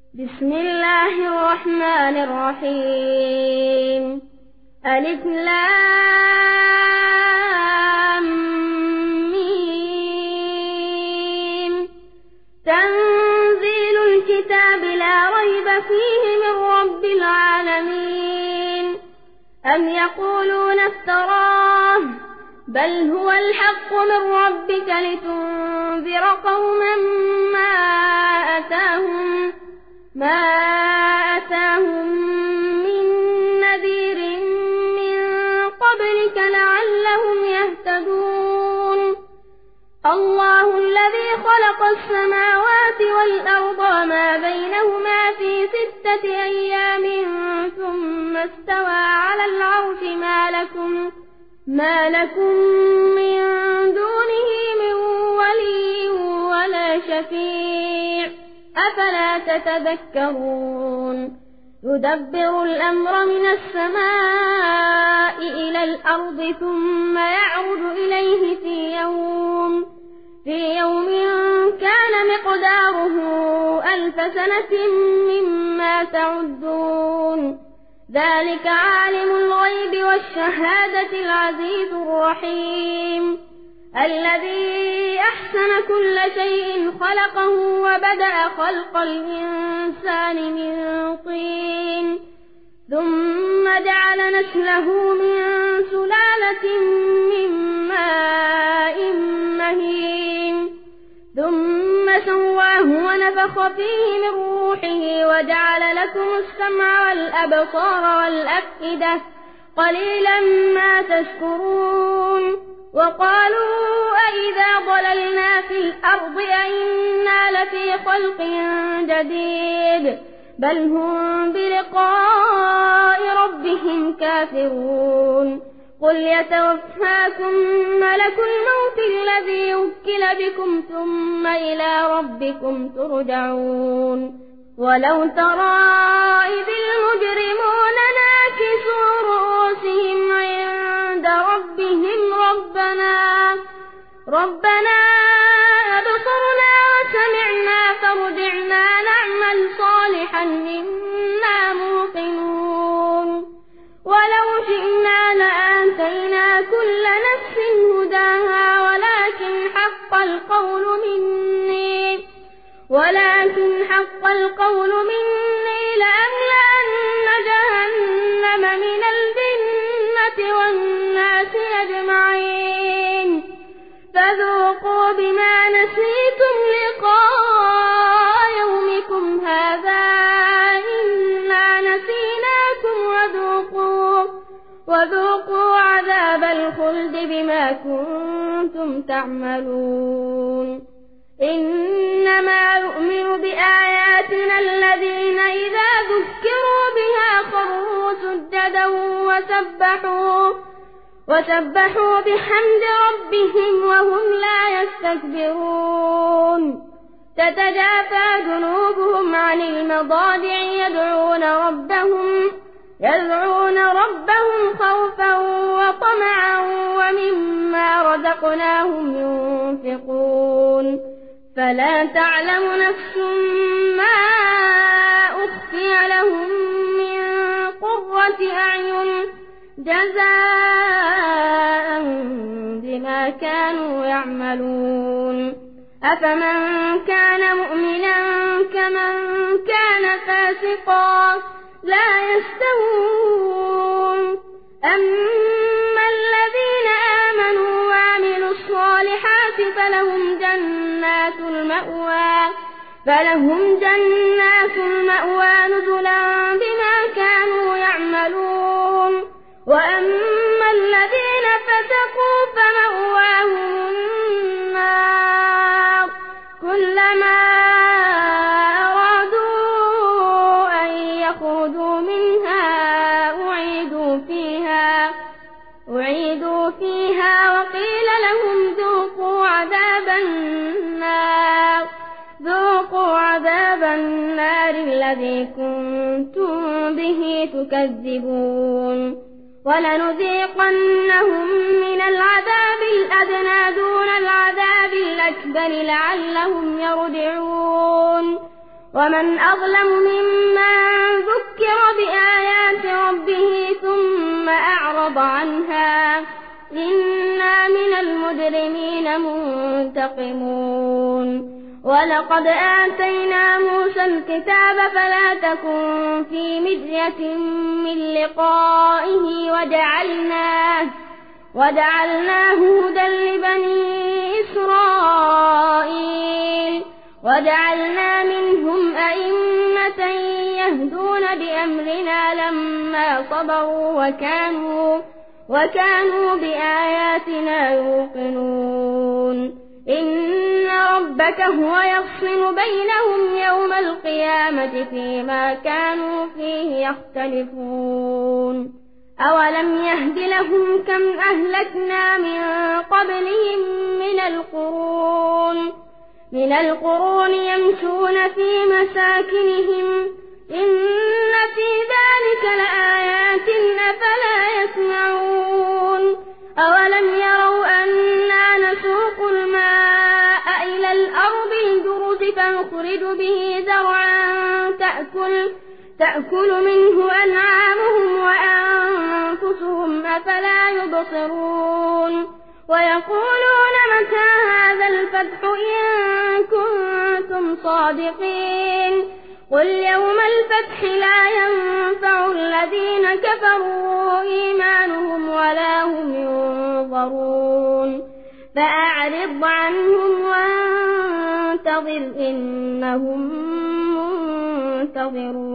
بسم الله الرحمن الرحيم. ألف لام ميم. تنزيل الكتاب لا ريب فيه من رب العالمين. أم يقولون افتراه بل هو الحق من ربك لتنذر قوما ما أتاهم من نذير من قبلك لعلهم يهتدون. الله الذي خلق السماوات والأرض وما بينهما في 6 أيام ثم استوى على العرش ما لكم من دونه من ولي ولا شفيع أفلا تتذكرون. يدبر الأمر من السماء إلى الأرض ثم يعرج إليه في يوم كان مقداره 1000 سنة مما تعدون. ذلك عالم الغيب والشهادة العزيز الرحيم الذي أحسن كل شيء خلقه وبدأ خلق الإنسان من طين ثم جعل نسله من سلالة من ماء مهين ثم سواه ونفخ فيه من روحه وجعل لكم السمع والأبصار والأفئدة قليلا ما تشكرون. وقالوا أئذا ضللنا في الأرض أئنا لفي خلق جديد بل هم بلقاء ربهم كافرون. قل يتوفاكم ملك الموت الذي وكل بكم ثم إلى ربكم ترجعون. ولو ترى إذ المجرمون ناكسوا رؤوسهم عند ربهم ربنا أبصرنا وسمعنا فارجعنا نعمل صالحا إنا موقنون. ولو شئنا لآتينا كل نفس هداها ولكن حق القول مني لأملأن جهنم من الجنة والناس أجمعين. فذوقوا بما نسيتم لقاء يومكم هذا إنا نسيناكم وذوقوا عذاب الخلد بما كنتم تعملون. إنما يؤمن بآياتنا الذين إذا ذكروا بها خروا سجدا وسبحوا بحمد ربهم وهم لا يستكبرون. تتجافى جنوبهم عن المضاجع يدعون ربهم خوفا وطمعا ومما رزقناهم ينفقون. فلا تعلم نفس ما أخفي لهم من قرة أعين جزاء بما كانوا يعملون. أفمن كان مؤمنا كمن كان فاسقا لا يستوون. أما الذين آمنوا وعملوا الصالحات فلهم جنات المأوى نزلا بما كانوا يعملون. وأما الذين فسقوا فمأواهم النار كلما أرادوا أن يخرجوا منها أعيدوا فيها وقيل لهم ذوقوا عذاب النار الذي كنتم به تكذبون. ولنذيقنهم من العذاب الأدنى دون العذاب الأكبر لعلهم يرجعون. ومن أظلم ممن ذكر بآيات ربه ثم أعرض عنها إنا من المجرمين منتقمون ولقد آتينا موسى الكتاب فلا تكن في مرية من لقائه وجعلناه هدى لبني إسرائيل وجعلنا منهم أئمة يهدون بأمرنا لما صبروا وكانوا بآياتنا يوقنون إن ربك هو يفصل بينهم يوم القيامة فيما كانوا فيه يختلفون أولم يهد لهم كم أهلكنا من قبلهم من القرون يمشون في مساكنهم إن في ذلك لآيات أفلا يسمعون أولم يروا أنا نسوق الماء إلى الأرض الجرز فنخرج به زرعا تأكل منه أنعامهم وأنفسهم أفلا يبصرون ويقولون متى هذا الفتح إن كنتم صادقين قل يوم الفتح لا ينفع الذين كفروا إيمانهم ولا هم ينظرون فأعرض عنهم وانتظر إنهم منتظرون